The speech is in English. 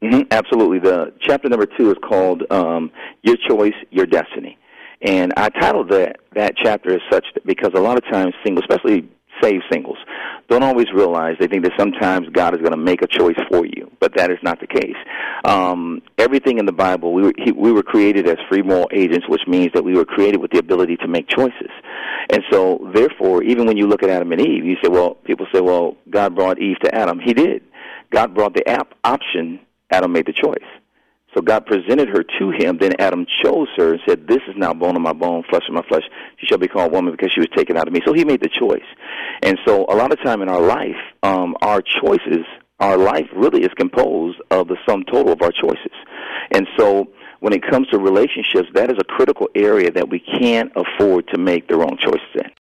Absolutely. The chapter number 2 is called Your Choice, Your Destiny. And I titled that chapter as such because a lot of times singles, especially saved singles, don't always realize, they think that sometimes God is going to make a choice for you, but that is not the case. Everything in the Bible, we were created as free moral agents, which means that we were created with the ability to make choices. And so, therefore, even when you look at Adam and Eve, you say, people say, God brought Eve to Adam. He did. God brought the option, Adam made the choice. So God presented her to him, then Adam chose her and said, this is now bone of my bone, flesh of my flesh. She shall be called woman because she was taken out of me. So he made the choice. And so a lot of time in our life, our choices, our life really is composed of the sum total of our choices. And so when it comes to relationships, that is a critical area that we can't afford to make the wrong choices in.